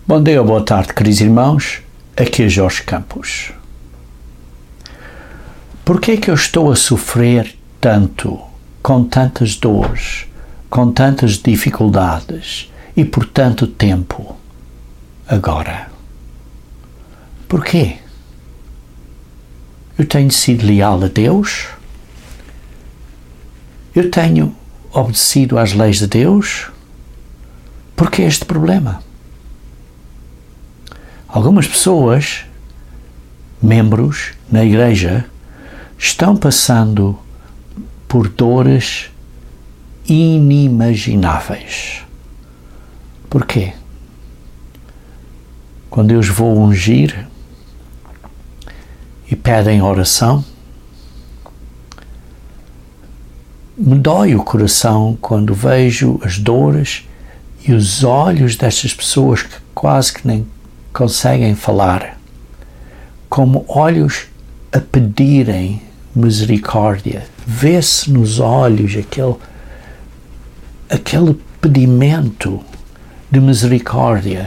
Bom dia ou boa tarde, queridos irmãos. Aqui é Jorge Campos. Por que é que eu estou a sofrer tanto, com tantas dores, com tantas dificuldades e por tanto tempo agora? Por quê? Eu tenho sido leal a Deus? Eu tenho obedecido às leis de Deus? Por que este problema? Algumas pessoas, membros na igreja, estão passando por dores inimagináveis. Por quê? Quando eu os vou ungir e pedem oração, me dói o coração quando vejo as dores e os olhos destas pessoas que quase que nem conseguem falar, como olhos a pedirem misericórdia. Vê-se nos olhos aquele pedimento de misericórdia.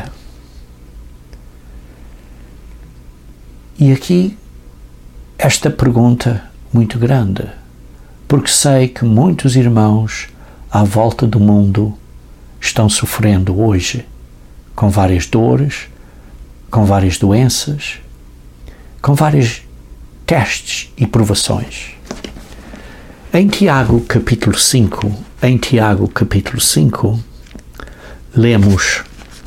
E aqui esta pergunta muito grande, porque sei que muitos irmãos à volta do mundo estão sofrendo hoje com várias dores, com várias doenças, com vários testes e provações. Em Tiago capítulo 5, lemos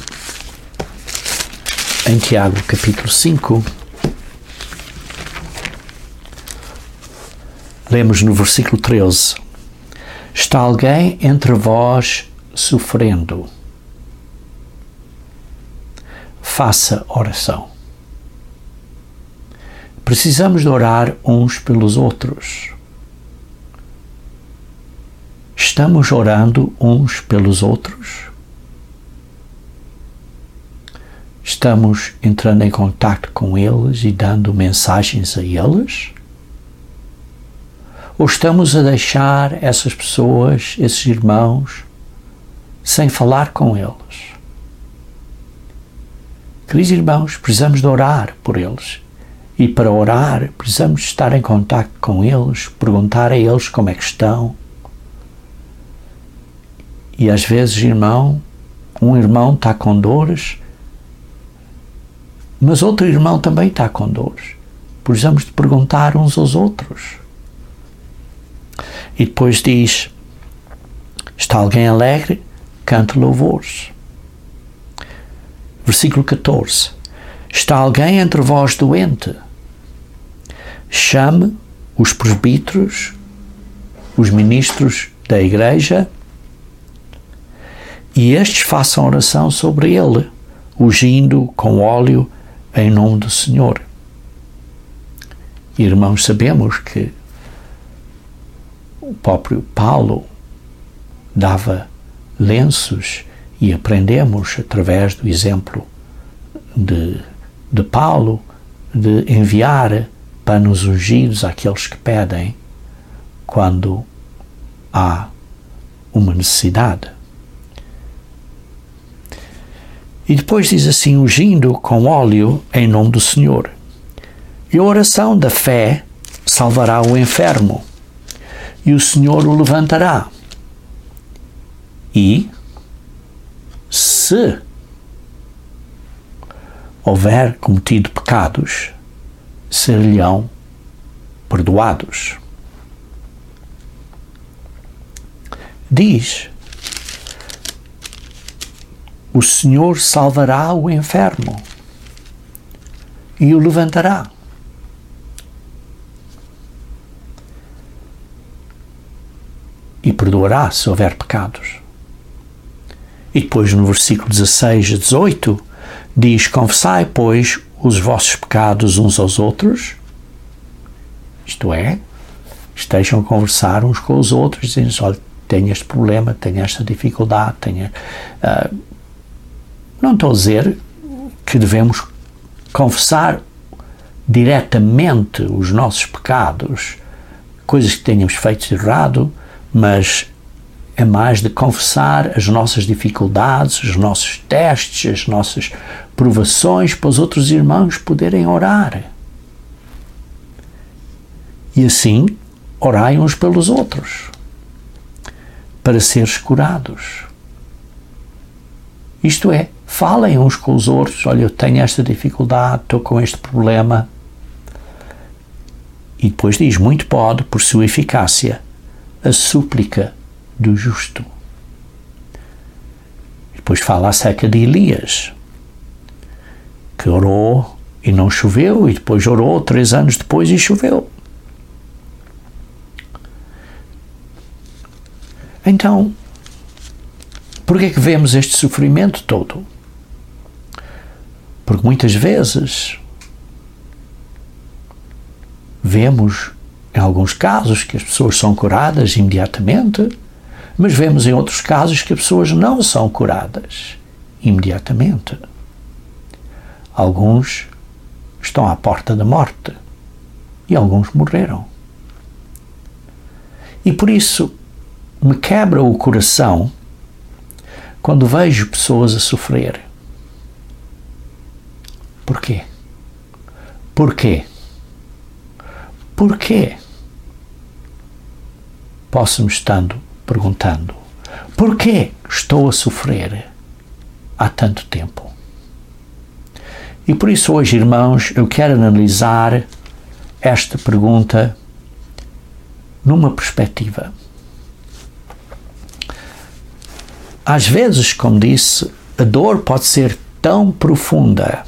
em Tiago capítulo 5, lemos no versículo 13: Está alguém entre vós sofrendo? Faça oração. Precisamos de orar uns pelos outros. Estamos orando uns pelos outros? Estamos entrando em contato com eles e dando mensagens a eles? Ou estamos a deixar essas pessoas, esses irmãos, sem falar com eles? Queridos irmãos, precisamos de orar por eles. E para orar, precisamos estar em contato com eles, perguntar a eles como é que estão. E às vezes, um irmão está com dores, mas outro irmão também está com dores. Precisamos de perguntar uns aos outros. E depois diz: está alguém alegre? Cante louvores. Versículo 14. Está alguém entre vós doente? Chame os presbíteros, os ministros da igreja, e estes façam oração sobre ele, ungindo com óleo em nome do Senhor. Irmãos, sabemos que o próprio Paulo dava lenços e aprendemos através do exemplo de Paulo de enviar panos ungidos àqueles que pedem quando há uma necessidade. E depois diz assim: ungindo com óleo em nome do Senhor. E a oração da fé salvará o enfermo, e o Senhor o levantará. E, se houver cometido pecados, ser-lhe-ão perdoados. Diz: o Senhor salvará o enfermo e o levantará. E perdoará se houver pecados. E depois no versículo 16 a 18 diz: confessai, pois, os vossos pecados uns aos outros, isto é, estejam a conversar uns com os outros, dizendo: olha, tenho este problema, tenho esta dificuldade, não estou a dizer que devemos confessar diretamente os nossos pecados, coisas que tenhamos feito de errado, mas é mais de confessar as nossas dificuldades, os nossos testes, as nossas provações para os outros irmãos poderem orar. E assim, orai uns pelos outros, para seres curados. Isto é, falem uns com os outros, olha, eu tenho esta dificuldade, estou com este problema. E depois diz, muito pode, por sua eficácia, a súplica do justo. Depois fala acerca de Elias, que orou e não choveu, e depois orou 3 anos depois e choveu. Então, por que é que vemos este sofrimento todo? Porque muitas vezes vemos, em alguns casos, que as pessoas são curadas imediatamente, mas vemos em outros casos que as pessoas não são curadas imediatamente. Alguns estão à porta da morte e alguns morreram. E por isso me quebra o coração quando vejo pessoas a sofrer. Porquê? Porquê? Porquê? Posso-me estando perguntando, porquê estou a sofrer há tanto tempo? E por isso hoje, irmãos, eu quero analisar esta pergunta numa perspectiva. Às vezes, como disse, a dor pode ser tão profunda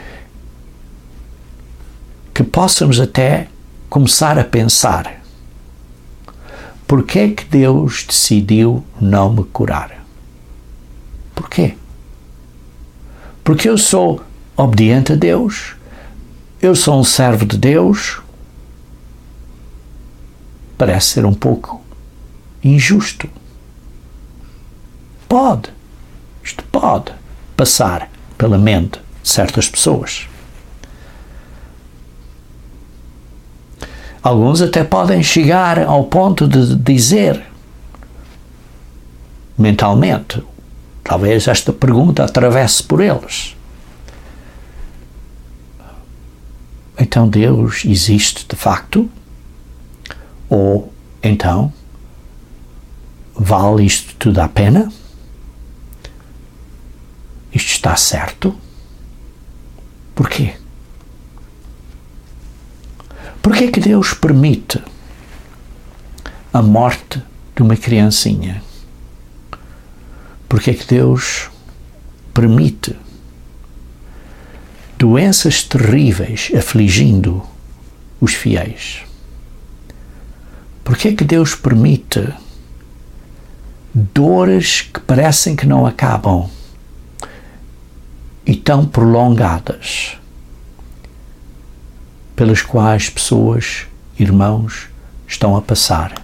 que possamos até começar a pensar: por que é que Deus decidiu não me curar? Porquê? Porque eu sou obediente a Deus, eu sou um servo de Deus. Parece ser um pouco injusto. Isto pode passar pela mente de certas pessoas. Alguns até podem chegar ao ponto de dizer mentalmente, talvez esta pergunta atravesse por eles: então Deus existe de facto? Ou então vale isto tudo a pena? Isto está certo? Porquê? Porquê que Deus permite a morte de uma criancinha? Porquê que Deus permite doenças terríveis afligindo os fiéis? Porquê que Deus permite dores que parecem que não acabam e tão prolongadas, pelas quais pessoas, irmãos, estão a passar?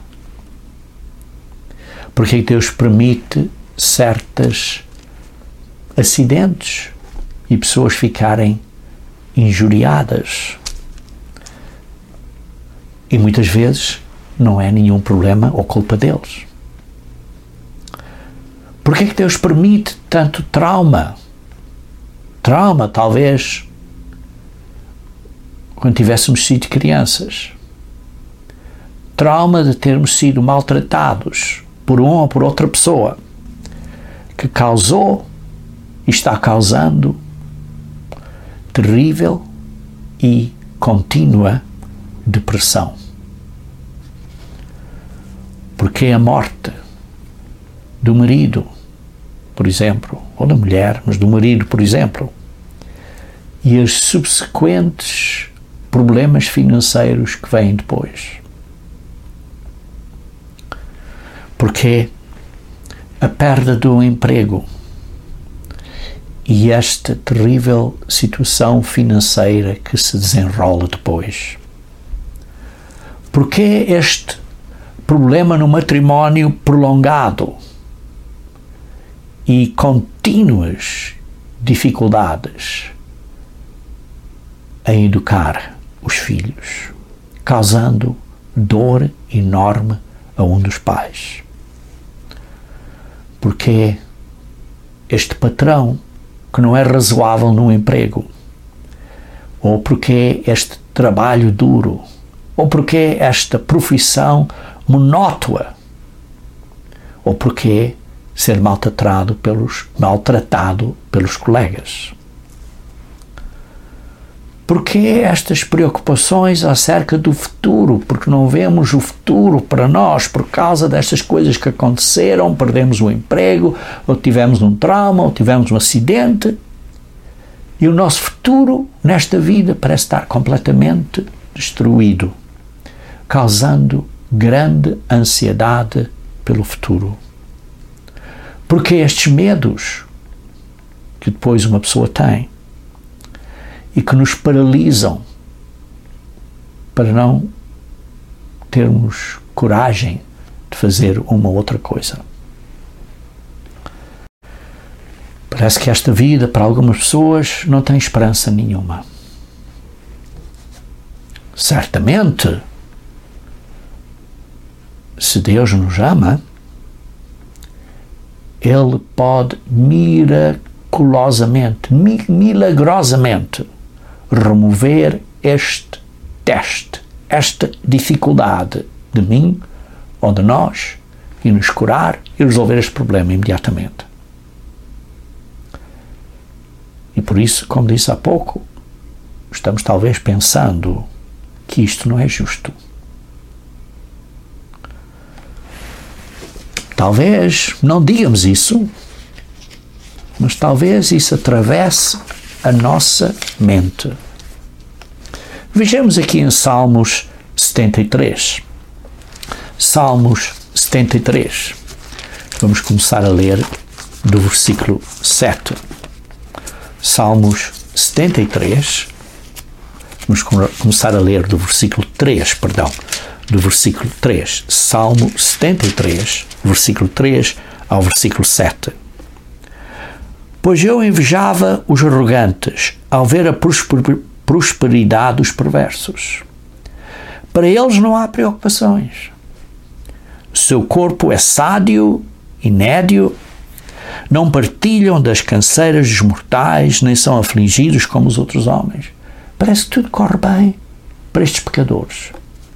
Porque Deus permite certos acidentes e pessoas ficarem injuriadas? E muitas vezes não é nenhum problema ou culpa deles. Porque que Deus permite tanto trauma? Trauma, talvez, quando tivéssemos sido crianças. Trauma de termos sido maltratados por uma ou por outra pessoa, que causou e está causando terrível e contínua depressão. Porque a morte do marido, por exemplo, ou da mulher, mas do marido, por exemplo, e os subsequentes problemas financeiros que vêm depois. Porque a perda do emprego e esta terrível situação financeira que se desenrola depois. Porque este problema no matrimónio prolongado e contínuas dificuldades em educar os filhos, causando dor enorme a um dos pais. porque é este patrão que não é razoável no emprego, ou porque é este trabalho duro, ou porque é esta profissão monótona, ou porque é ser maltratado pelos colegas. Porque estas preocupações acerca do futuro, porque não vemos o futuro para nós por causa destas coisas que aconteceram, perdemos o emprego, ou tivemos um trauma, ou tivemos um acidente, e o nosso futuro nesta vida parece estar completamente destruído, causando grande ansiedade pelo futuro. Porque estes medos que depois uma pessoa tem e que nos paralisam para não termos coragem de fazer uma outra coisa. Parece que esta vida, para algumas pessoas, não tem esperança nenhuma. Certamente, se Deus nos ama, Ele pode milagrosamente remover este teste, esta dificuldade de mim ou de nós e nos curar e resolver este problema imediatamente. E por isso, como disse há pouco, estamos talvez pensando que isto não é justo. Talvez não digamos isso, mas talvez isso atravesse a nossa mente. Vejamos aqui em Salmos 73. Salmos 73. Vamos começar a ler do versículo 7. Salmos 73. Vamos começar a ler do versículo 3, do versículo 3. Salmo 73, versículo 3 ao versículo 7. Pois eu invejava os arrogantes ao ver a prosperidade dos perversos. Para eles não há preocupações. Seu corpo é sádio e nédio, não partilham das canseiras dos mortais, nem são afligidos como os outros homens. Parece que tudo corre bem para estes pecadores.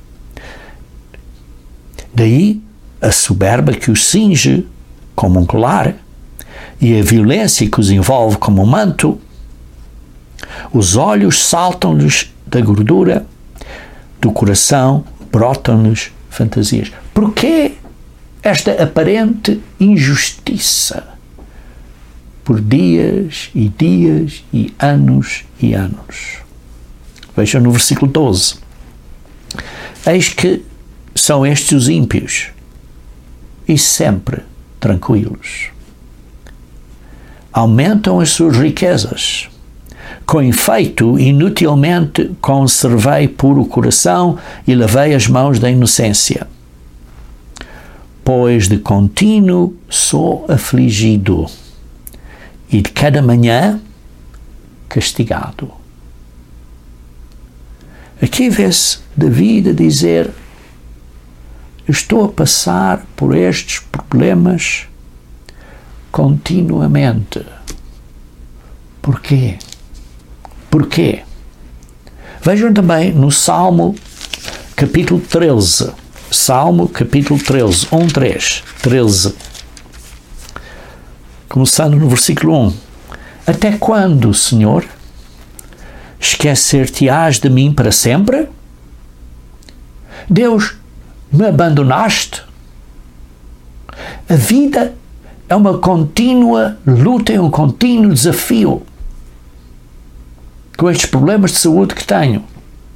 Daí a soberba que os cinge como um colar e a violência que os envolve como um manto. Os olhos saltam-lhes da gordura, do coração brotam-lhes fantasias. Porquê esta aparente injustiça? Por dias e dias e anos e anos. Vejam no versículo 12. Eis que são estes os ímpios e sempre tranquilos. Aumentam as suas riquezas. Com efeito, inutilmente conservei puro o coração e lavei as mãos da inocência. Pois de contínuo sou afligido e de cada manhã castigado. Aqui vê-se David a dizer: estou a passar por estes problemas continuamente. Porquê? Porquê? Vejam também no Salmo capítulo 13. Salmo capítulo 13, 13. Começando no versículo 1. Até quando, Senhor, esquecer-te-ás de mim para sempre? Deus, me abandonaste? A vida é uma contínua luta, é um contínuo desafio com estes problemas de saúde que tenho.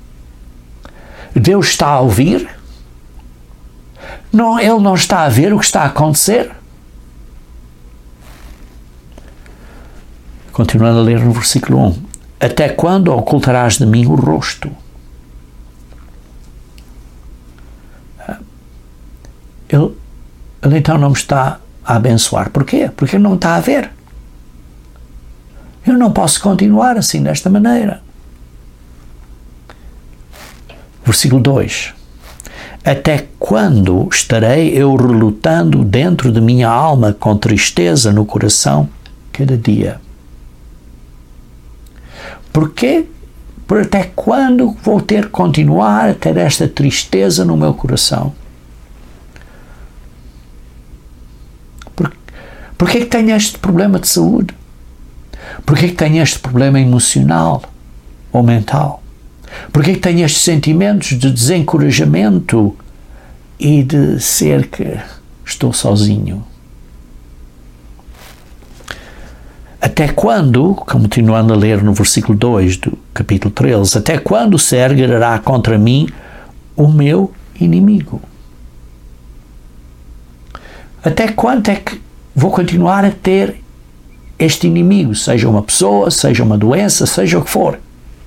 Deus está a ouvir? Não, Ele não está a ver o que está a acontecer? Continuando a ler no versículo 1. Até quando ocultarás de mim o rosto? Ele então não me está a abençoar. Porquê? Porque Ele não está a ver. Eu não posso continuar assim, desta maneira. Versículo 2. Até quando estarei eu relutando dentro de minha alma com tristeza no coração cada dia? Até quando vou continuar a ter esta tristeza no meu coração? Por que tenho este problema de saúde? Por que tenho este problema emocional ou mental? Por que tenho estes sentimentos de desencorajamento e de ser que estou sozinho? Até quando, continuando a ler no versículo 2 do capítulo 13, até quando se erguerá contra mim o meu inimigo? Até quando é que vou continuar a ter este inimigo, seja uma pessoa, seja uma doença, seja o que for?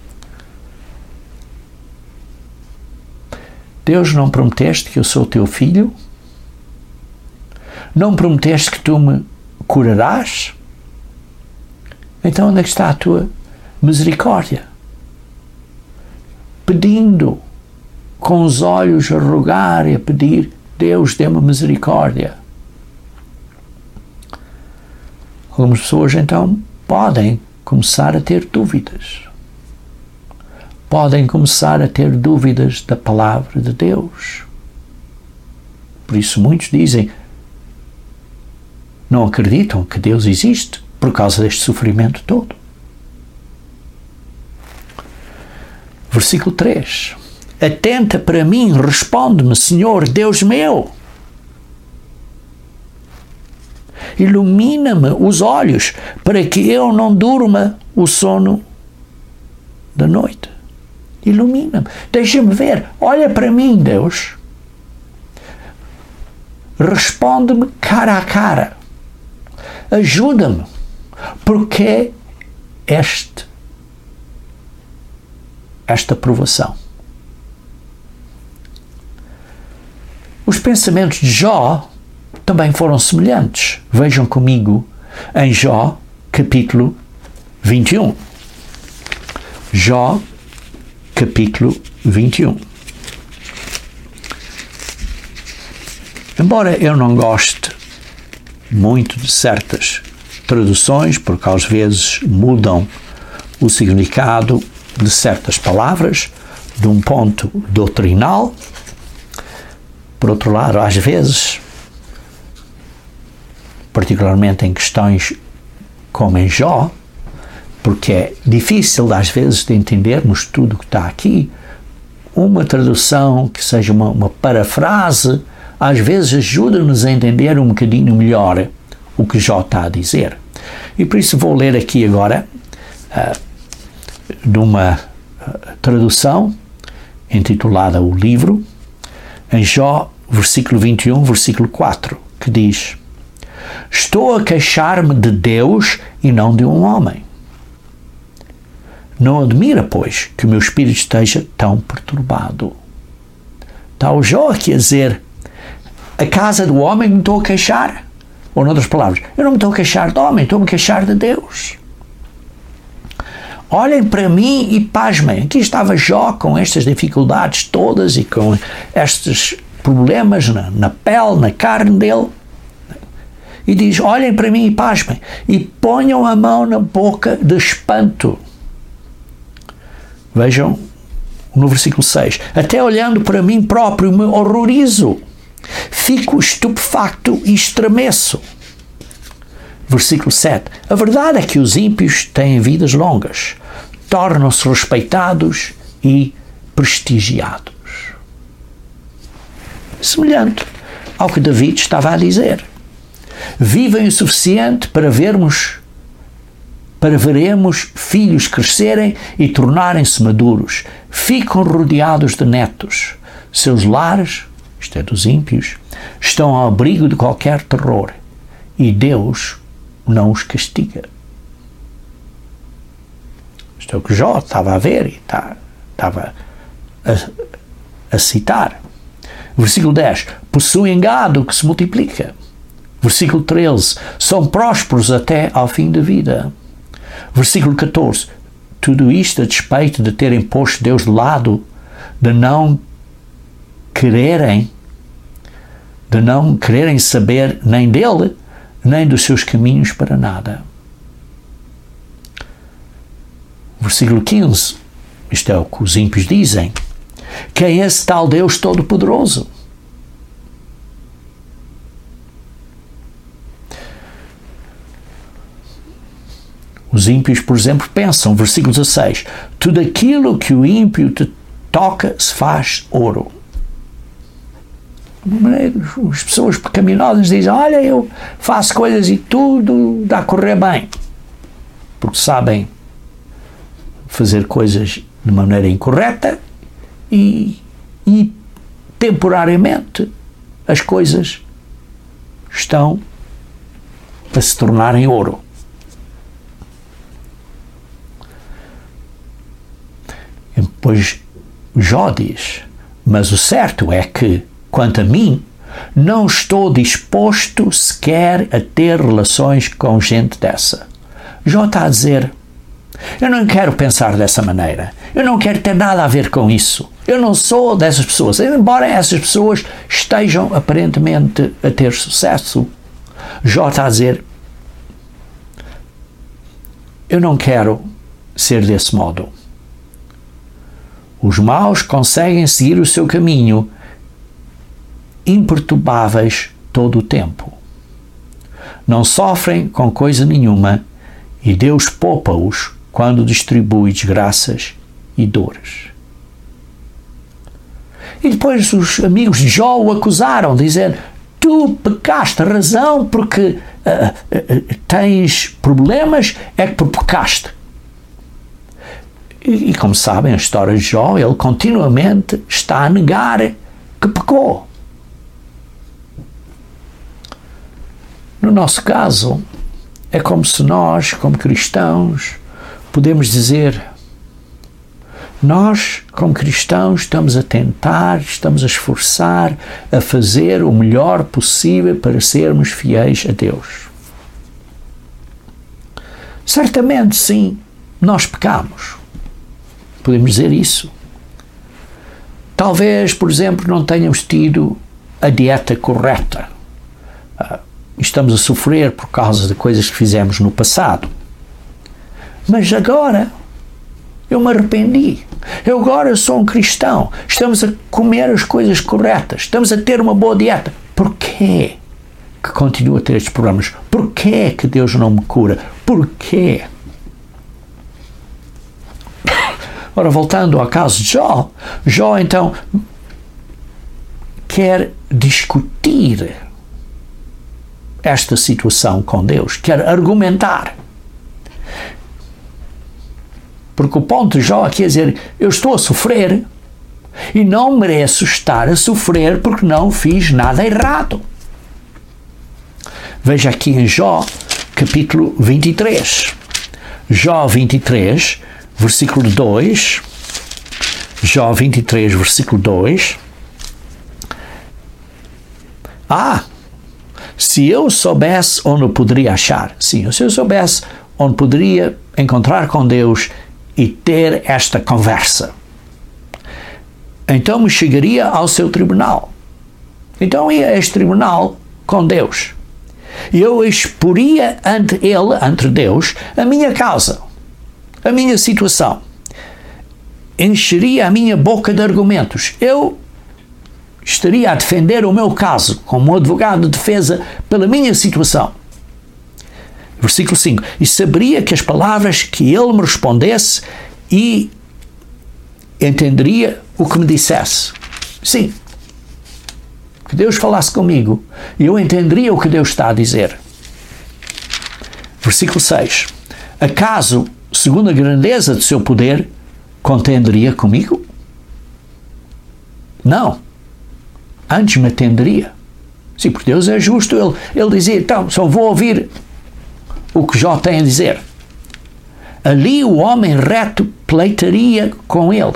Deus, não prometeste que eu sou teu filho? Não prometeste que tu me curarás? Então onde é que está a tua misericórdia? Pedindo, com os olhos a rogar e a pedir, Deus, dê-me misericórdia. Algumas pessoas então podem começar a ter dúvidas. Podem começar a ter dúvidas da palavra de Deus. Por isso muitos dizem, não acreditam que Deus existe por causa deste sofrimento todo. Versículo 3. Atenta para mim, responde-me, Senhor, Deus meu. Ilumina-me os olhos para que eu não durma o sono da noite. Ilumina-me. Deixa-me ver. Olha para mim, Deus. Responde-me cara a cara. Ajuda-me. Porque esta provação. Os pensamentos de Jó também foram semelhantes. Vejam comigo em Jó, capítulo 21. Jó, capítulo 21. Embora eu não goste muito de certas traduções, porque às vezes mudam o significado de certas palavras de um ponto doutrinal, por outro lado, às vezes, particularmente em questões como em Jó, porque é difícil às vezes de entendermos tudo o que está aqui, uma tradução que seja uma parafrase, às vezes ajuda-nos a entender um bocadinho melhor o que Jó está a dizer. E por isso vou ler aqui agora de uma tradução intitulada O Livro, em Jó, versículo 21, versículo 4, que diz: Estou a queixar-me de Deus e não de um homem. Não admira, pois, que o meu espírito esteja tão perturbado. Está o Jó aqui a dizer, a casa do homem me estou a queixar? Ou, noutras palavras, eu não me estou a queixar do homem, estou-me a queixar de Deus. Olhem para mim e pasmem. Aqui estava Jó com estas dificuldades todas e com estes problemas na pele, na carne dele. E diz, olhem para mim e pasmem. E ponham a mão na boca de espanto. Vejam no versículo 6. Até olhando para mim próprio me horrorizo. Fico estupefacto e estremeço. Versículo 7. A verdade é que os ímpios têm vidas longas. Tornam-se respeitados e prestigiados. Semelhante ao que David estava a dizer. Vivem o suficiente para veremos filhos crescerem e tornarem-se maduros. Ficam rodeados de netos. Seus lares, isto é dos ímpios, estão ao abrigo de qualquer terror. E Deus não os castiga. Isto é o que Jó estava a ver e estava a citar. Versículo 10. Possuem gado que se multiplica. Versículo 13. São prósperos até ao fim da vida. Versículo 14. Tudo isto a despeito de terem posto Deus de lado, de não não quererem saber nem dele, nem dos seus caminhos para nada. Versículo 15, isto é o que os ímpios dizem: quem é esse tal Deus Todo-Poderoso? Os ímpios, por exemplo, pensam, versículo 16, tudo aquilo que o ímpio te toca se faz ouro. As pessoas pecaminosas dizem, olha, eu faço coisas e tudo dá a correr bem. Porque sabem fazer coisas de maneira incorreta e temporariamente as coisas estão a se tornarem ouro. E depois Jó diz, mas o certo é que, quanto a mim, não estou disposto sequer a ter relações com gente dessa. Jó está a dizer, eu não quero pensar dessa maneira, eu não quero ter nada a ver com isso, eu não sou dessas pessoas, embora essas pessoas estejam aparentemente a ter sucesso. Jó está a dizer, eu não quero ser desse modo. Os maus conseguem seguir o seu caminho imperturbáveis todo o tempo. Não sofrem com coisa nenhuma e Deus poupa-os quando distribui desgraças e dores. E depois os amigos de Jó o acusaram, dizendo, tu pecaste, a razão porque tens problemas é que pecaste. E como sabem, a história de Jó, ele continuamente está a negar que pecou. No nosso caso, é como se nós, como cristãos, podemos dizer, nós, como cristãos, estamos a tentar, estamos a esforçar, a fazer o melhor possível para sermos fiéis a Deus. Certamente, sim, nós pecamos. Podemos dizer isso. Talvez, por exemplo, não tenhamos tido a dieta correta. Estamos a sofrer por causa de coisas que fizemos no passado. Mas agora eu me arrependi. Eu agora sou um cristão. Estamos a comer as coisas corretas. Estamos a ter uma boa dieta. Porquê que continuo a ter estes problemas? Porquê que Deus não me cura? Porquê? Ora, voltando ao caso de Jó, Jó então quer discutir esta situação com Deus, quer argumentar. Porque o ponto de Jó aqui é dizer, eu estou a sofrer e não mereço estar a sofrer porque não fiz nada errado. Veja aqui em Jó, capítulo 23. Jó 23, versículo 2. Jó 23, versículo 2. Se eu soubesse onde eu poderia achar. Sim, se eu soubesse onde poderia encontrar com Deus e ter esta conversa, então me chegaria ao seu tribunal. Então ia a este tribunal com Deus. E eu exporia ante ele, ante Deus, a minha causa, a minha situação. Encheria a minha boca de argumentos. Eu estaria a defender o meu caso como advogado de defesa pela minha situação. Versículo 5. E saberia que as palavras que ele me respondesse e entenderia o que me dissesse. Sim. Que Deus falasse comigo e eu entenderia o que Deus está a dizer. Versículo 6. Acaso, segundo a grandeza do seu poder, contenderia comigo? Não. Antes me atenderia. Sim, porque Deus é justo. Ele dizia, então, só vou ouvir o que Jó tem a dizer. Ali o homem reto pleitaria com ele.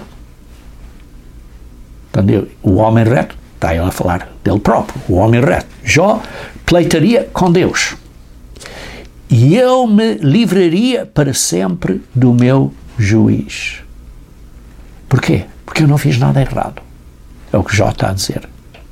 Então, o homem reto, está ele a falar dele próprio, o homem reto. Jó pleitaria com Deus. E eu me livraria para sempre do meu juiz. Porquê? Porque eu não fiz nada errado. É o que Jó está a dizer.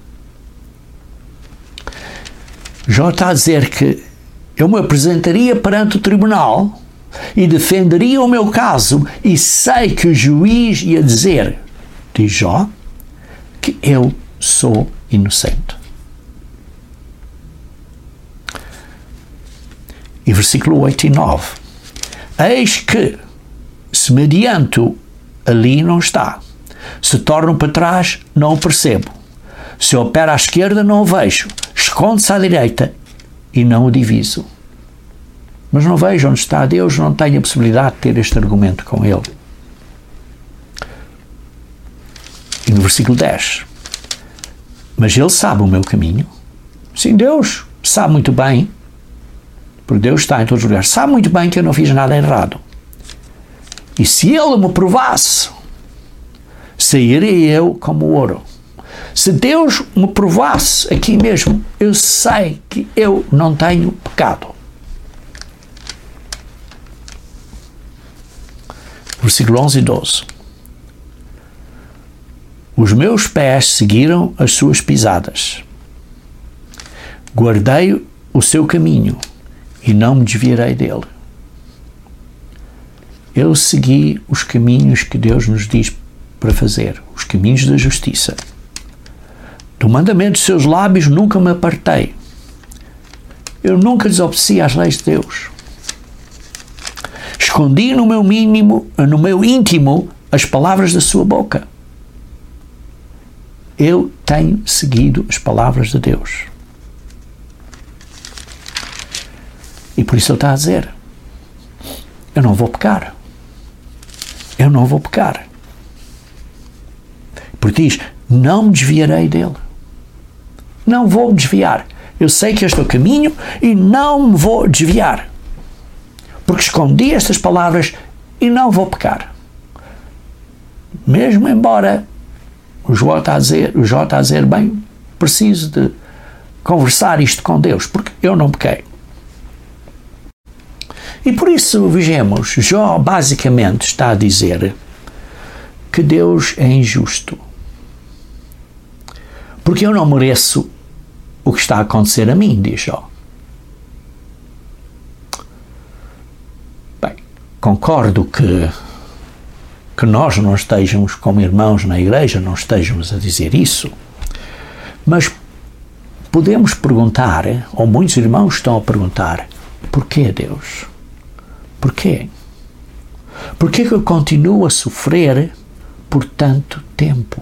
Jó está a dizer que eu me apresentaria perante o tribunal e defenderia o meu caso, e sei que o juiz ia dizer, diz Jó, que eu sou inocente. E versículo 8 e 9. Eis que, se me adianto, ali não está. Se torno para trás, não o percebo. Se opera à esquerda, não o vejo. Esconde-se à direita e não o diviso. Mas não vejo onde está Deus, não tenho a possibilidade de ter este argumento com Ele. E no versículo 10. Mas Ele sabe o meu caminho. Sim, Deus sabe muito bem, porque Deus está em todos os lugares, sabe muito bem que eu não fiz nada errado. E se Ele me provasse, sairia eu como ouro. Se Deus me provasse aqui mesmo, eu sei que eu não tenho pecado. Versículo 11 e 12. Os meus pés seguiram as suas pisadas. Guardei o seu caminho e não me desviarei dele. Eu segui os caminhos que Deus nos diz para fazer, os caminhos da justiça. Do mandamento dos seus lábios nunca me apartei. Eu nunca desobedeci às leis de Deus. Escondi no meu íntimo as palavras da sua boca. Eu tenho seguido as palavras de Deus. E por isso ele está a dizer, eu não vou pecar. Eu não vou pecar. Porque diz, não me desviarei dele. Não vou me desviar. Eu sei que este é o caminho e não me vou desviar. Porque escondi estas palavras e não vou pecar. Mesmo embora o Jó está a dizer, bem, preciso de conversar isto com Deus, porque eu não pequei. E por isso, vejamos, Jó basicamente está a dizer que Deus é injusto. Porque eu não mereço o que está a acontecer a mim, diz Jó. Bem, concordo que nós não estejamos como irmãos na igreja, não estejamos a dizer isso, mas podemos perguntar, ou muitos irmãos estão a perguntar, porquê Deus? Porquê? Porquê que eu continuo a sofrer por tanto tempo?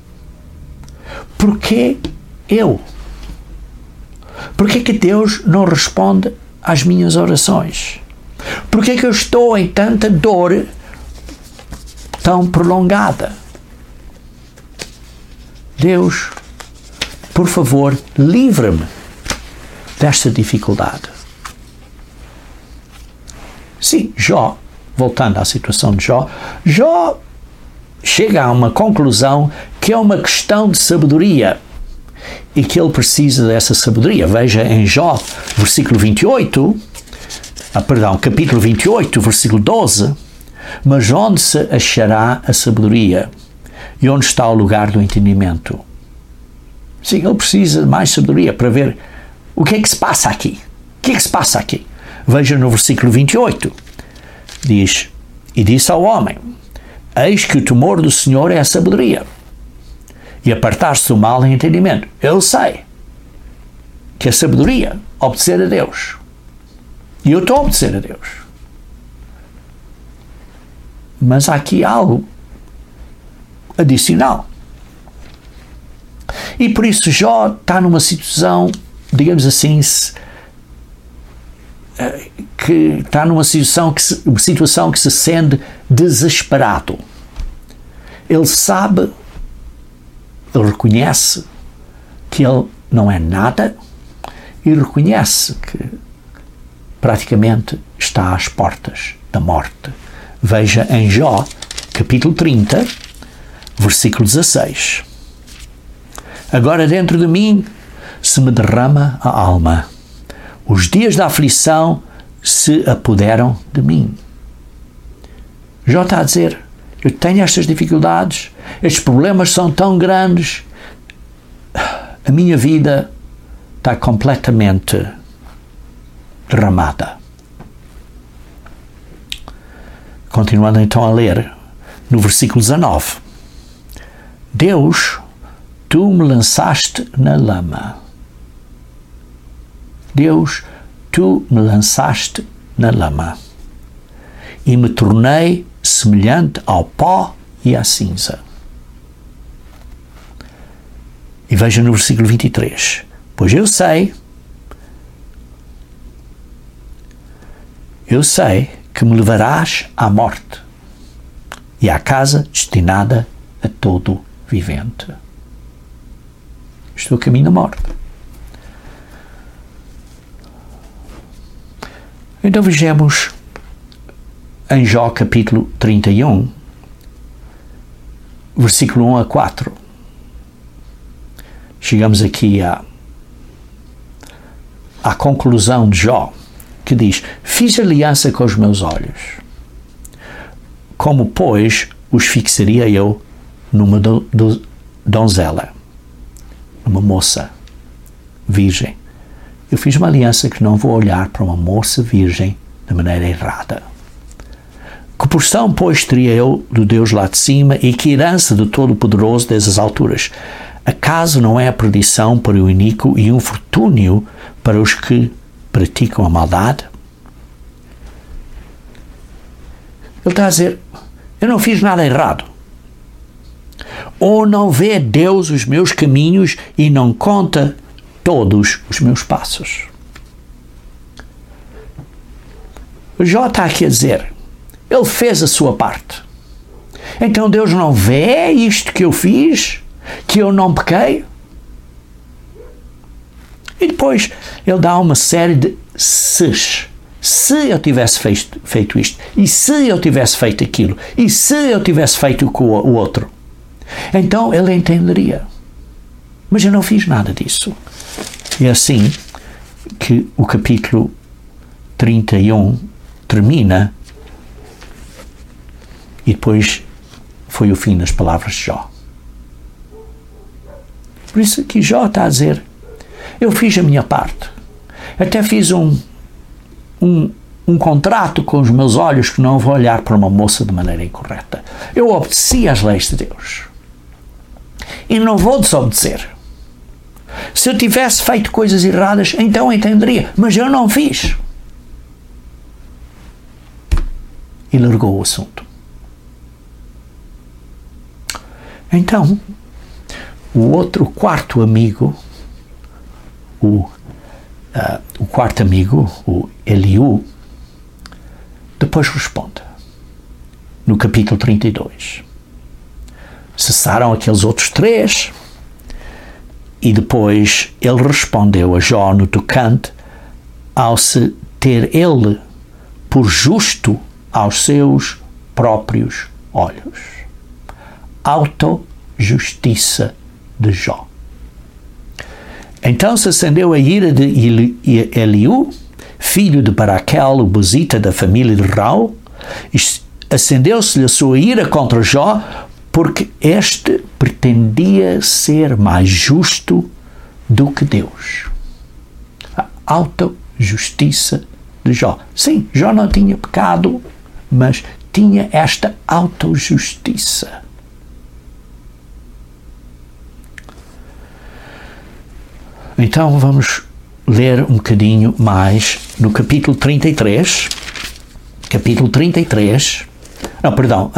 Porquê eu? Porquê que Deus não responde às minhas orações? Porquê que eu estou em tanta dor tão prolongada? Deus, por favor, livra-me desta dificuldade. Sim, Jó, voltando à situação de Jó, Jó chega a uma conclusão que é uma questão de sabedoria e que ele precisa dessa sabedoria. Veja em Jó, capítulo 28, versículo 12, mas onde se achará a sabedoria e onde está o lugar do entendimento? Sim, ele precisa de mais sabedoria para ver o que é que se passa aqui. O que é que se passa aqui? Veja no versículo 28, diz, e disse ao homem, eis que o temor do Senhor é a sabedoria, e apartar-se do mal é entendimento. Eu sei que a sabedoria é obedecer a Deus, e eu estou a obedecer a Deus. Mas há aqui algo adicional. E por isso Jó está numa situação, digamos assim, que está numa situação que se sente desesperado. Ele sabe, ele reconhece que ele não é nada e reconhece que praticamente está às portas da morte. Veja em Jó, capítulo 30, versículo 16. Agora dentro de mim se me derrama a alma. Os dias da aflição se apoderam de mim. Jó está a dizer, eu tenho estas dificuldades, estes problemas são tão grandes, a minha vida está completamente derramada. Continuando então a ler, no versículo 19. Deus, tu me lançaste na lama. Deus, tu me lançaste na lama. E me tornei semelhante ao pó e à cinza. E veja no versículo 23. Pois eu sei que me levarás à morte e à casa destinada a todo vivente. Estou a caminho da morte. Então vejamos em Jó capítulo 31, versículo 1 a 4. Chegamos aqui à conclusão de Jó, que diz: fiz aliança com os meus olhos. Como, pois, os fixaria eu numa donzela, numa moça virgem? Eu fiz uma aliança que não vou olhar para uma moça virgem de maneira errada. Que porção, pois, teria eu do Deus lá de cima, e que herança do Todo-Poderoso desde as alturas? Acaso não é a perdição para o iníquo e um infortúnio para os que praticam a maldade? Ele está a dizer: eu não fiz nada errado. Ou não vê Deus os meus caminhos e não conta todos os meus passos? Jó está aqui a dizer: ele fez a sua parte. Então Deus não vê isto que eu fiz? Que eu não pequei? E depois ele dá uma série de ses. Se eu tivesse feito isto, e se eu tivesse feito aquilo, e se eu tivesse feito com o outro, então ele entenderia. Mas eu não fiz nada disso. E é assim que o capítulo 31 termina, e depois foi o fim das palavras de Jó. Por isso que Jó está a dizer: eu fiz a minha parte. Até fiz um contrato com os meus olhos que não vou olhar para uma moça de maneira incorreta. Eu obedeci às leis de Deus. E não vou desobedecer. Se eu tivesse feito coisas erradas, então entenderia. Mas eu não fiz. E largou o assunto. Então, o quarto amigo, o quarto amigo, o Eliú, depois responde, no capítulo 32. Cessaram aqueles outros três, e depois ele respondeu a Jó no tocante ao se ter ele por justo aos seus próprios olhos. Autojustiça de Jó. Então se acendeu a ira de Eliú, filho de Baraquel, o bozita da família de Rau, e acendeu-se-lhe a sua ira contra Jó, porque este pretendia ser mais justo do que Deus. A autojustiça de Jó. Sim, Jó não tinha pecado, mas tinha esta autojustiça. Então vamos ler um bocadinho mais no capítulo 33. Capítulo 33. Não, perdão.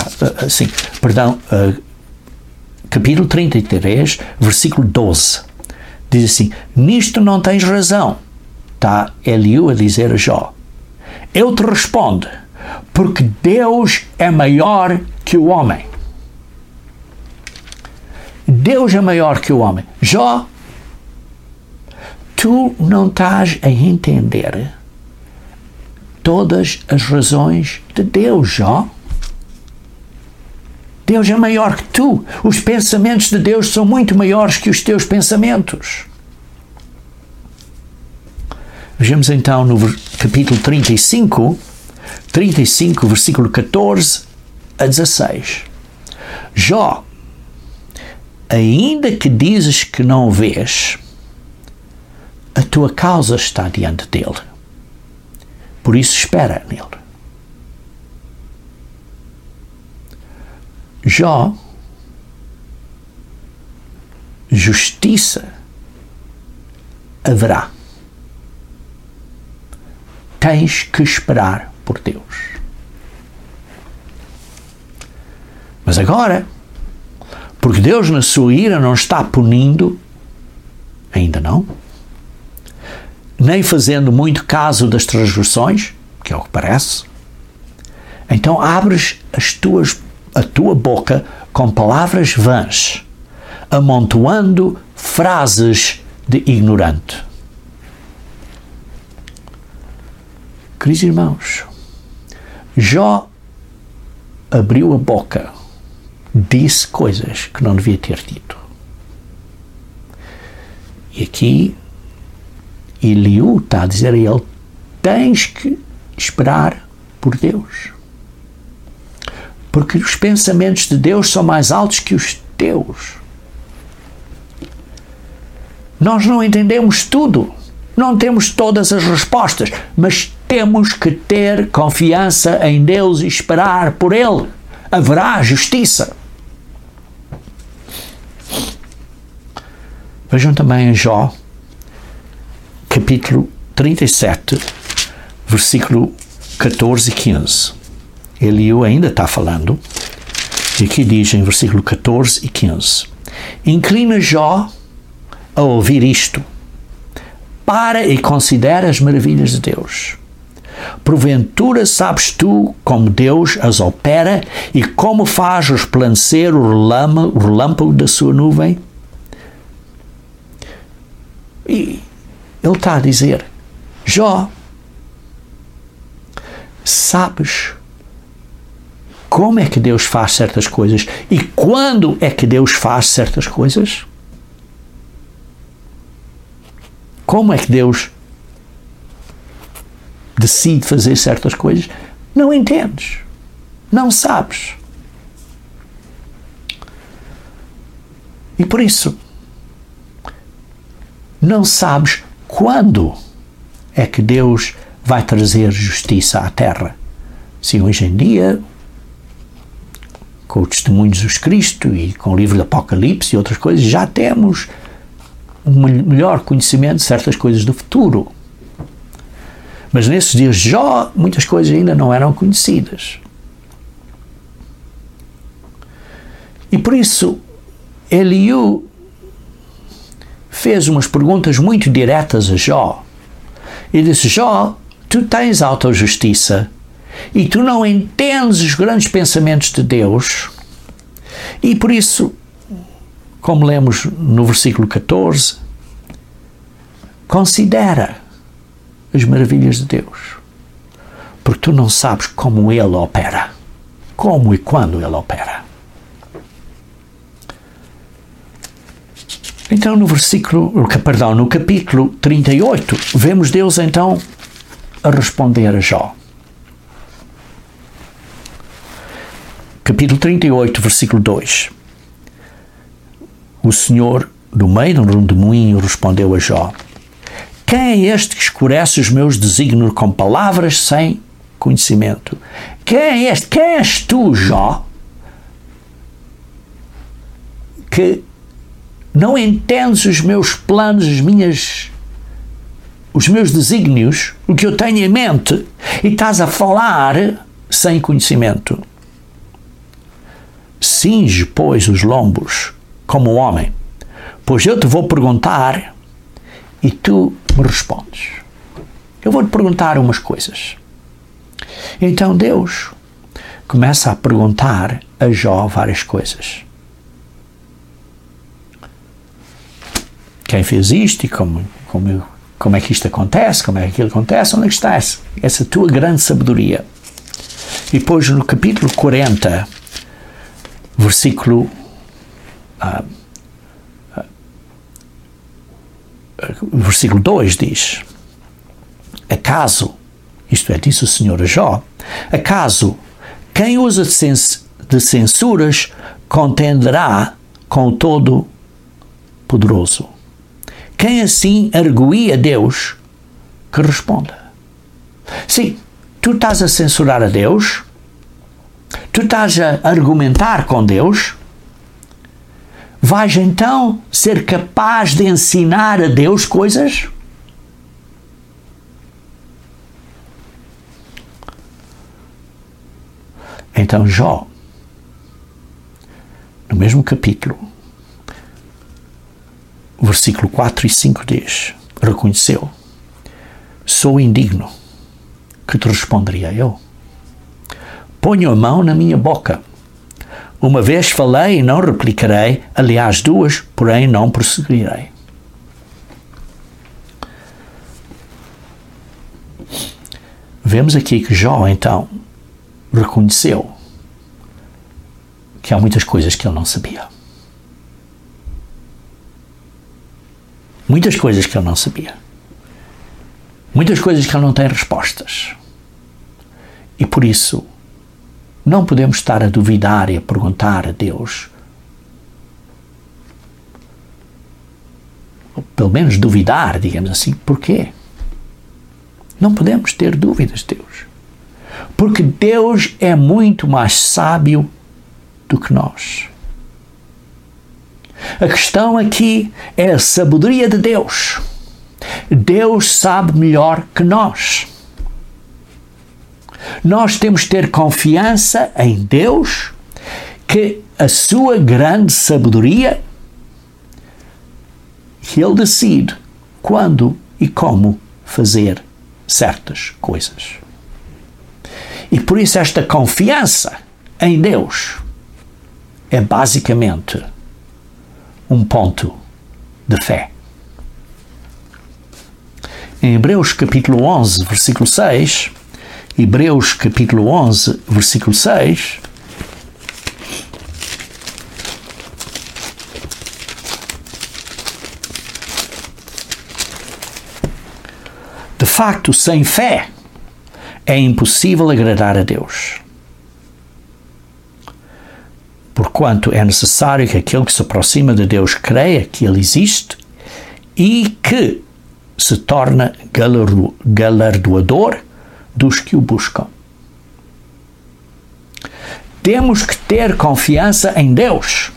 Capítulo 33, versículo 12. Diz assim: nisto não tens razão. Está Eliú a dizer a Jó. Eu te respondo, porque Deus é maior que o homem. Deus é maior que o homem. Jó, tu não estás a entender todas as razões de Deus, Jó. Deus é maior que tu. Os pensamentos de Deus são muito maiores que os teus pensamentos. Vejamos então no capítulo 35, versículo 14 a 16. Jó ainda que dizes que não o vês, a tua causa está diante dele. Por isso espera nele. Jó, justiça haverá. Tens que esperar por Deus. Mas agora, porque Deus na sua ira não está punindo, ainda não, nem fazendo muito caso das transgressões, que é o que parece, então abres a tua boca com palavras vãs, amontoando frases de ignorante. Queridos irmãos, Jó abriu a boca, disse coisas que não devia ter dito. E aqui Eliú está a dizer a ele: tens que esperar por Deus, porque os pensamentos de Deus são mais altos que os teus. Nós não entendemos tudo, não temos todas as respostas, mas temos que ter confiança em Deus e esperar por Ele. Haverá justiça. Vejam também em Jó, capítulo 37, versículo 14 e 15. Eliú ainda está falando, e aqui diz em versículo 14 e 15: inclina Jó a ouvir isto, para e considera as maravilhas de Deus. Porventura sabes tu como Deus as opera e como faz resplandecer o relâmpago da sua nuvem? E ele está a dizer: Jó, sabes como é que Deus faz certas coisas e quando é que Deus faz certas coisas? Como é que Deus decide fazer certas coisas? Não entendes, não sabes. E por isso, não sabes quando é que Deus vai trazer justiça à terra. Sim, hoje em dia, com o testemunho de Jesus Cristo e com o livro do Apocalipse e outras coisas, já temos um melhor conhecimento de certas coisas do futuro. Mas nesses dias de Jó, muitas coisas ainda não eram conhecidas. E por isso, Eliú fez umas perguntas muito diretas a Jó. E disse: Jó, tu tens autojustiça e tu não entendes os grandes pensamentos de Deus, e por isso, como lemos no versículo 14, considera as maravilhas de Deus, porque tu não sabes como Ele opera, como e quando Ele opera. Então no capítulo 38, vemos Deus então a responder a Jó. Capítulo 38, versículo 2. O Senhor, do meio de um redemoinho, respondeu a Jó: quem é este que escurece os meus desígnios com palavras sem conhecimento? Quem é este? Quem és tu, Jó, que não entendes os meus planos, os meus desígnios, o que eu tenho em mente, e estás a falar sem conhecimento? Cinge, pois, os lombos como homem, pois eu te vou perguntar e tu me respondes. Eu vou-te perguntar umas coisas. Então Deus começa a perguntar a Jó várias coisas. Quem fez isto e como é que isto acontece, como é que aquilo acontece, onde é que está essa tua grande sabedoria? E depois no capítulo 40, versículo 2 diz: acaso, isto é, disse o Senhor a Jó, acaso quem usa de censuras contenderá com o Todo-Poderoso. Quem assim arguía a Deus, que responda. Sim, tu estás a censurar a Deus, tu estás a argumentar com Deus, vais então ser capaz de ensinar a Deus coisas? Então Jó, no mesmo capítulo, versículo 4 e 5 diz, reconheceu, sou indigno, que te responderia eu? Ponho a mão na minha boca. Uma vez falei e não replicarei, aliás 2, porém não prosseguirei. Vemos aqui que Jó, então, reconheceu que há muitas coisas que ele não sabia. Muitas coisas que ele não sabia. Muitas coisas que ele não tem respostas. E por isso, não podemos estar a duvidar e a perguntar a Deus, ou pelo menos duvidar, digamos assim, porquê? Não podemos ter dúvidas de Deus. Porque Deus é muito mais sábio do que nós. A questão aqui é a sabedoria de Deus. Deus sabe melhor que nós. Nós temos de ter confiança em Deus, que a sua grande sabedoria, que Ele decide quando e como fazer certas coisas. E por isso esta confiança em Deus é basicamente um ponto de fé. Em Hebreus capítulo 11, versículo 6, Hebreus capítulo 11, versículo 6, de facto, sem fé é impossível agradar a Deus. Porquanto é necessário que aquele que se aproxima de Deus creia que Ele existe e que se torna galardoador dos que o buscam. Temos que ter confiança em Deus,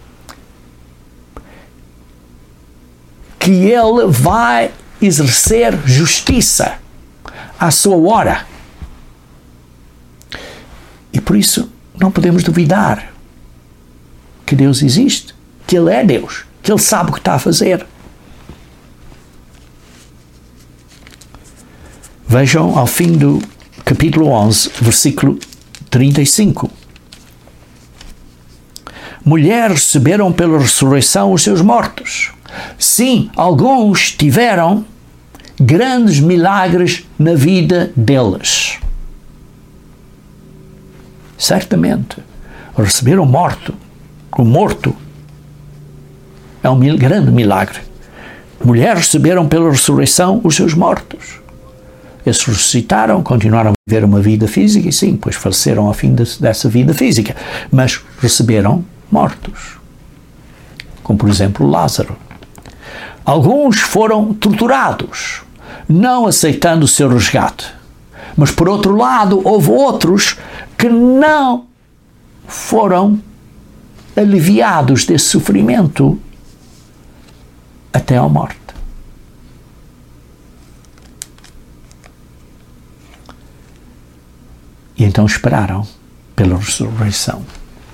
que Ele vai exercer justiça à sua hora. E por isso não podemos duvidar que Deus existe, que Ele é Deus, que Ele sabe o que está a fazer. Vejam ao fim do capítulo 11, versículo 35. Mulheres receberam pela ressurreição os seus mortos. Sim, alguns tiveram grandes milagres na vida deles. Certamente, receber o morto é um grande milagre. Mulheres receberam pela ressurreição os seus mortos. Eles ressuscitaram, continuaram a viver uma vida física e sim, pois faleceram ao fim dessa vida física, mas receberam mortos, como por exemplo Lázaro. Alguns foram torturados, não aceitando o seu resgate, mas por outro lado houve outros que não foram aliviados desse sofrimento até à morte. E então esperaram pela ressurreição.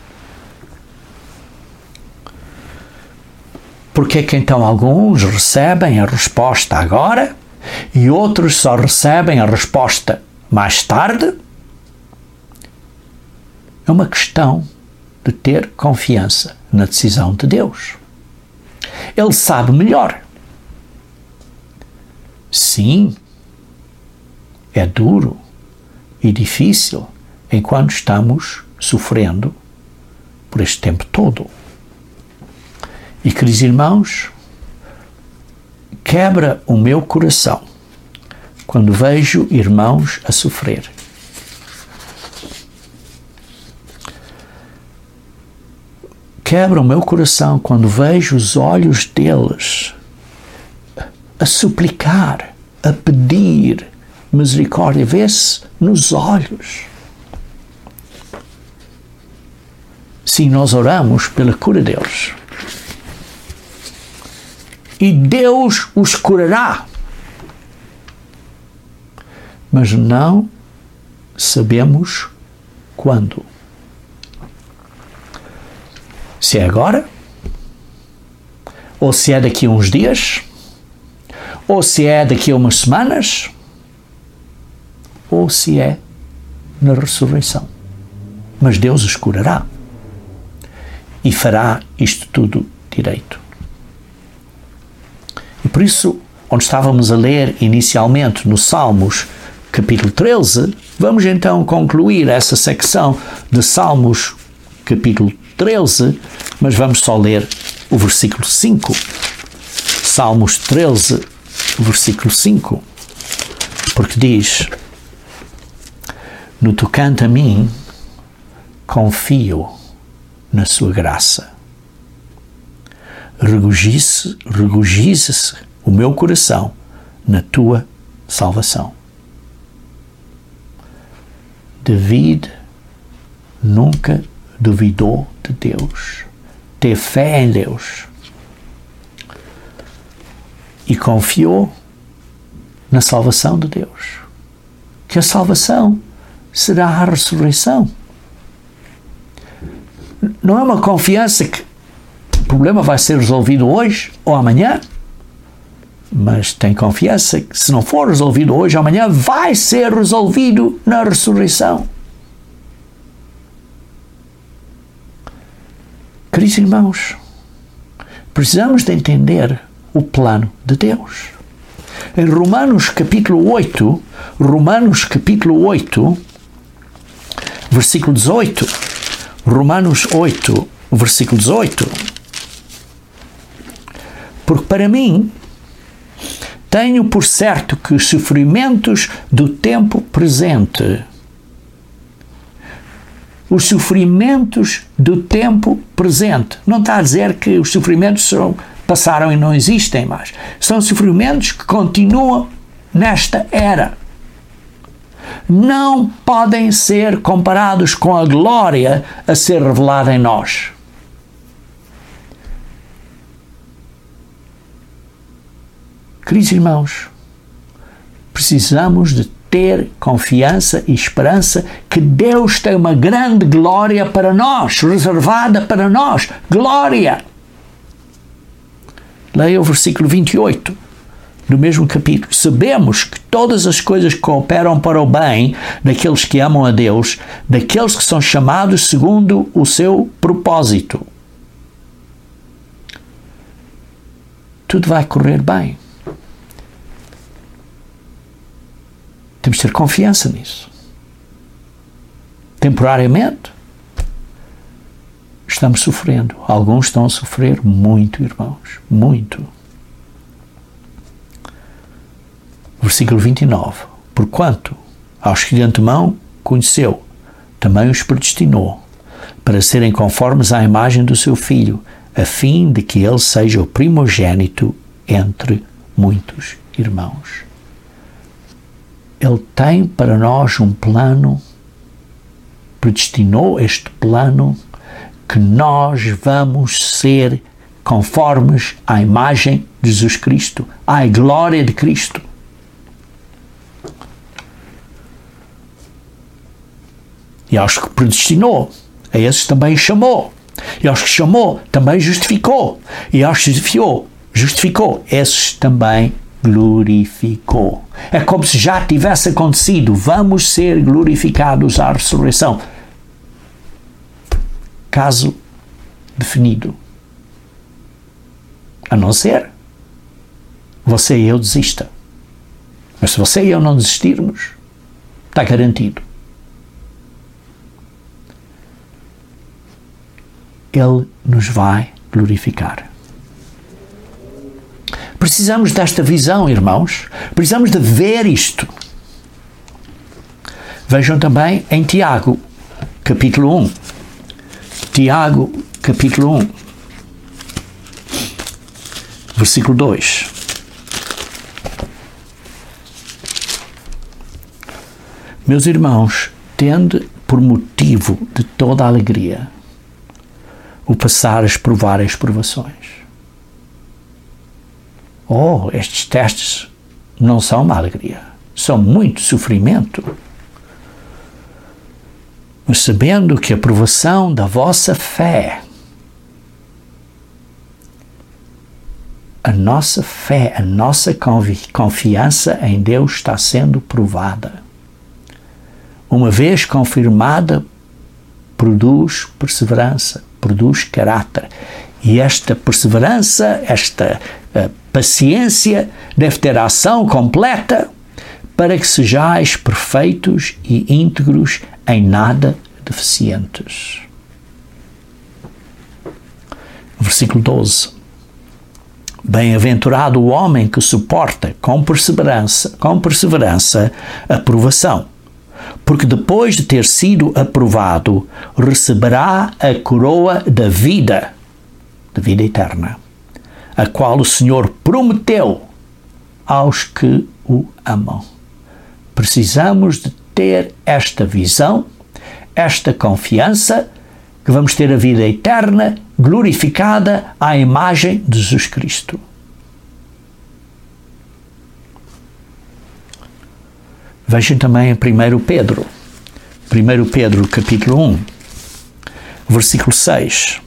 Porque é que então alguns recebem a resposta agora e outros só recebem a resposta mais tarde? É uma questão de ter confiança na decisão de Deus. Ele sabe melhor. Sim, é duro e difícil enquanto estamos sofrendo por este tempo todo. E, queridos irmãos, quebra o meu coração quando vejo irmãos a quebra o meu coração quando vejo os olhos deles a suplicar, a pedir misericórdia. Vê-se nos olhos. Sim, nós oramos pela cura deles. E Deus os curará. Mas não sabemos quando. Se é agora, ou se é daqui a uns dias, ou se é daqui a umas semanas, ou se é na ressurreição. Mas Deus os curará e fará isto tudo direito. E por isso, onde estávamos a ler inicialmente no Salmos, capítulo 13, vamos então concluir essa secção de Salmos, capítulo 13, mas vamos só ler o versículo 5. Salmos 13, versículo 5, porque diz: no tocante a mim, confio na sua graça. Regozije-se o meu coração na tua salvação. David nunca duvidou de Deus, teve fé em Deus e confiou na salvação de Deus, que a salvação será a ressurreição. Não é uma confiança que o problema vai ser resolvido hoje ou amanhã, mas tem confiança que se não for resolvido hoje ou amanhã, vai ser resolvido na ressurreição. Queridos irmãos, precisamos de entender o plano de Deus. Em Romanos capítulo 8, versículo 18, Romanos 8, versículo 18, porque para mim, tenho por certo que os sofrimentos do tempo presente, não está a dizer que os sofrimentos passaram e não existem mais. São sofrimentos que continuam nesta era. Não podem ser comparados com a glória a ser revelada em nós. Queridos irmãos, precisamos de ter confiança e esperança que Deus tem uma grande glória para nós, reservada para nós. Glória! Leia o versículo 28 do mesmo capítulo. Sabemos que todas as coisas cooperam para o bem daqueles que amam a Deus, daqueles que são chamados segundo o seu propósito. Tudo vai correr bem. Temos de ter confiança nisso. Temporariamente, estamos sofrendo. Alguns estão a sofrer muito, irmãos. Muito. Versículo 29. Porquanto, aos que de antemão conheceu, também os predestinou, para serem conformes à imagem do seu Filho, a fim de que ele seja o primogênito entre muitos irmãos. Ele tem para nós um plano, predestinou este plano, que nós vamos ser conformes à imagem de Jesus Cristo, à glória de Cristo. E aos que predestinou, a esses também chamou. E aos que chamou, também justificou. E aos que justificou, esses também glorificou. É como se já tivesse acontecido. Vamos ser glorificados à ressurreição. Caso definido. A não ser você e eu desista. Mas se você e eu não desistirmos, está garantido. Ele nos vai glorificar. Precisamos desta visão, irmãos. Precisamos de ver isto. Vejam também em Tiago, capítulo 1. Tiago, capítulo 1, versículo 2. Meus irmãos, tende por motivo de toda a alegria o passares por várias provações. Estes testes não são uma alegria, são muito sofrimento. Mas sabendo que a provação da vossa fé, a nossa confiança em Deus está sendo provada. Uma vez confirmada, produz perseverança, produz caráter. E esta perseverança, esta paciência, deve ter a ação completa para que sejais perfeitos e íntegros, em nada deficientes. Versículo 12. Bem-aventurado o homem que suporta com perseverança a provação, porque depois de ter sido aprovado, receberá a coroa da vida eterna, a qual o Senhor prometeu aos que o amam. Precisamos de ter esta visão, esta confiança, que vamos ter a vida eterna, glorificada à imagem de Jesus Cristo. Vejam também em 1 Pedro. 1 Pedro, capítulo 1, versículo 6.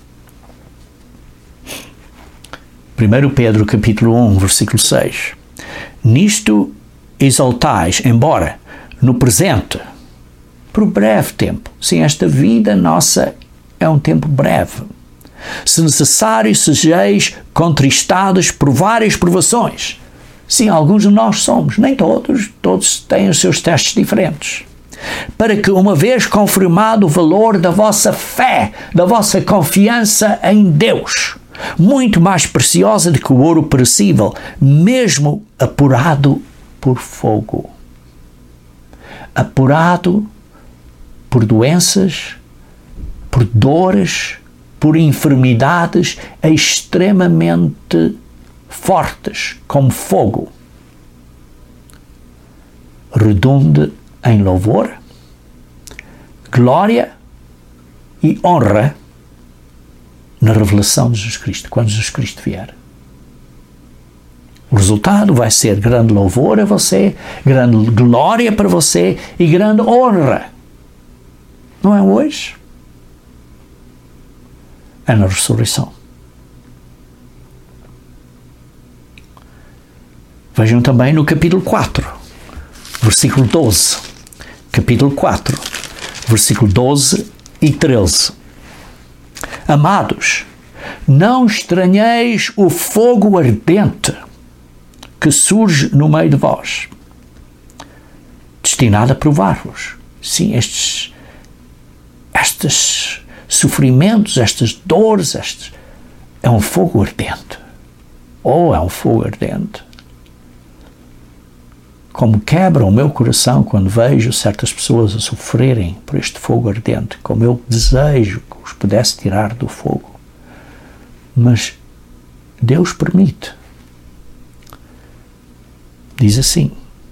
1 Pedro, capítulo 1, versículo 6. Nisto exaltais, embora no presente, por breve tempo. Sim, esta vida nossa é um tempo breve. Se necessário, sejais contristados por várias provações. Sim, alguns de nós somos, nem todos têm os seus testes diferentes. Para que, uma vez confirmado o valor da vossa fé, da vossa confiança em Deus, muito mais preciosa do que o ouro perecível, mesmo apurado por fogo, apurado por doenças, por dores, por enfermidades extremamente fortes, como fogo, redunde em louvor, glória e honra na revelação de Jesus Cristo, quando Jesus Cristo vier. O resultado vai ser grande louvor a você, grande glória para você e grande honra. Não é hoje? É na ressurreição. Vejam também no capítulo 4, versículo 12. Capítulo 4, versículo 12 e 13. Amados, não estranheis o fogo ardente que surge no meio de vós, destinado a provar-vos. Sim, estes sofrimentos, estas dores, é um fogo ardente. É um fogo ardente. Como quebra o meu coração quando vejo certas pessoas a sofrerem por este fogo ardente, como eu desejo que os pudesse tirar do fogo. Mas Deus permite. Diz assim,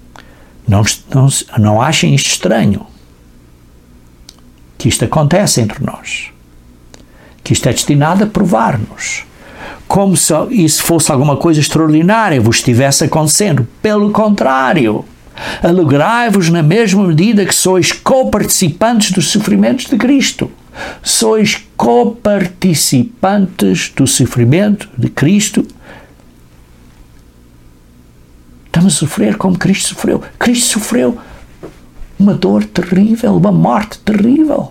não achem isto estranho, que isto acontece entre nós, que isto é destinado a provar-nos, como se isso fosse alguma coisa extraordinária vos estivesse acontecendo. Pelo contrário, alegrai-vos na mesma medida que sois coparticipantes dos sofrimentos de Cristo. Sois coparticipantes do sofrimento de Cristo. Estamos a sofrer como Cristo sofreu. Cristo sofreu uma dor terrível, uma morte terrível.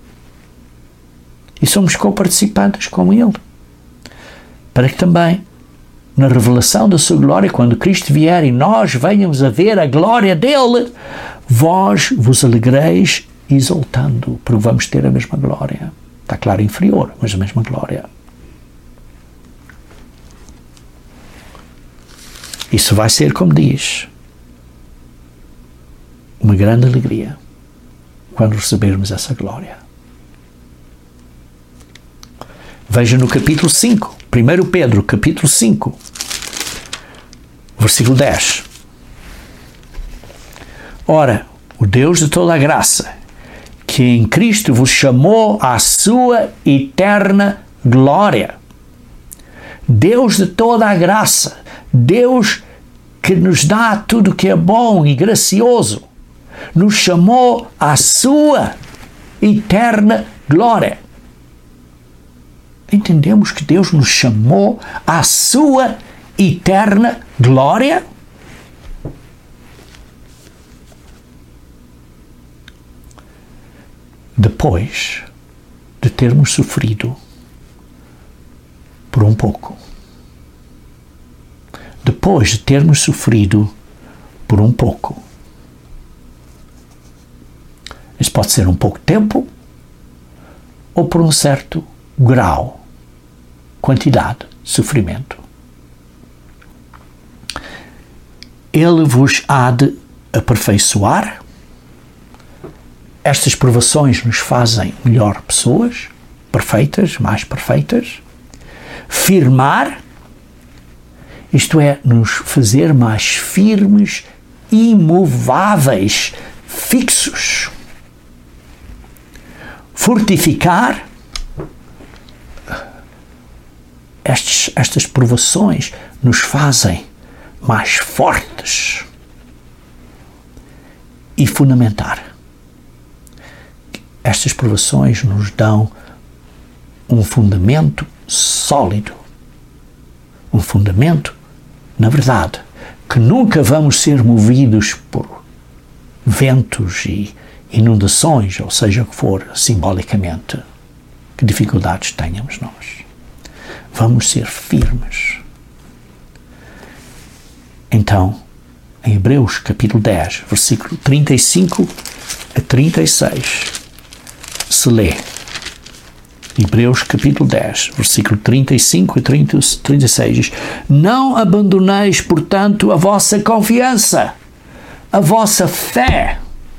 E somos coparticipantes com Ele. Para que também, na revelação da sua glória, quando Cristo vier e nós venhamos a ver a glória dele, vós vos alegreis exultando, porque vamos ter a mesma glória. Está claro, inferior, mas a mesma glória. Isso vai ser, como diz, uma grande alegria quando recebermos essa glória. Veja no capítulo 5, 1 Pedro, capítulo 5, versículo 10. Ora, o Deus de toda a graça, que em Cristo vos chamou à sua eterna glória. Deus de toda a graça, Deus que nos dá tudo o que é bom e gracioso, nos chamou à sua eterna glória. Entendemos que Deus nos chamou à sua eterna glória? Depois de termos sofrido por um pouco. Depois de termos sofrido por um pouco. Isso pode ser um pouco tempo ou por um certo grau, quantidade de sofrimento. Ele vos há de aperfeiçoar. Estas provações nos fazem melhor pessoas, perfeitas, mais perfeitas. Firmar, isto é, nos fazer mais firmes, imováveis, fixos. Fortificar, estas provações nos fazem mais fortes. E fundamentar. Estas provações nos dão um fundamento sólido. Um fundamento, na verdade, que nunca vamos ser movidos por ventos e inundações, ou seja o que for, simbolicamente, que dificuldades tenhamos nós. Vamos ser firmes. Então, em Hebreus capítulo 10, versículo 35 a 36, se lê. Hebreus capítulo 10, versículo 35 e 36 diz: Não abandoneis, portanto, a vossa confiança, a vossa fé.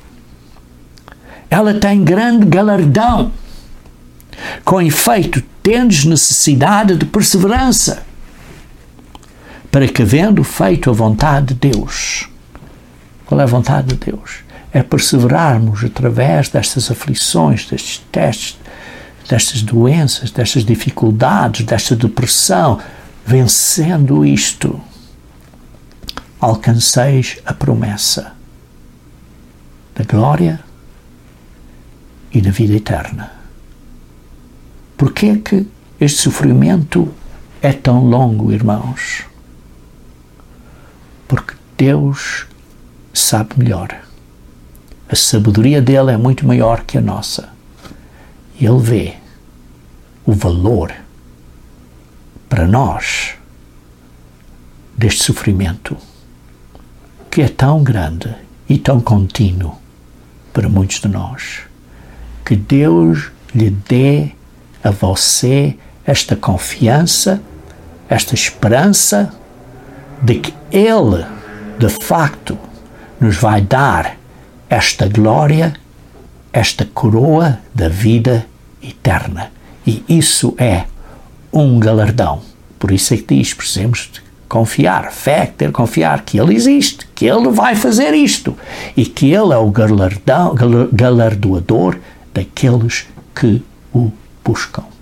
Ela tem grande galardão. Com efeito, tendes necessidade de perseverança, para que, havendo feito a vontade de Deus. Qual é a vontade de Deus? É perseverarmos através destas aflições, destes testes, destas doenças, destas dificuldades, desta depressão, vencendo isto, alcanceis a promessa da glória e da vida eterna. Por que é que este sofrimento é tão longo, irmãos? Porque Deus sabe melhor. A sabedoria dele é muito maior que a nossa. E ele vê o valor para nós deste sofrimento, que é tão grande e tão contínuo para muitos de nós. Que Deus lhe dê a você esta confiança, esta esperança de que Ele, de facto, nos vai dar esta glória, esta coroa da vida eterna. E isso é um galardão. Por isso é que diz, precisamos de confiar, fé, ter confiar que Ele existe, que Ele vai fazer isto e que Ele é o galardoador daqueles que o buscam.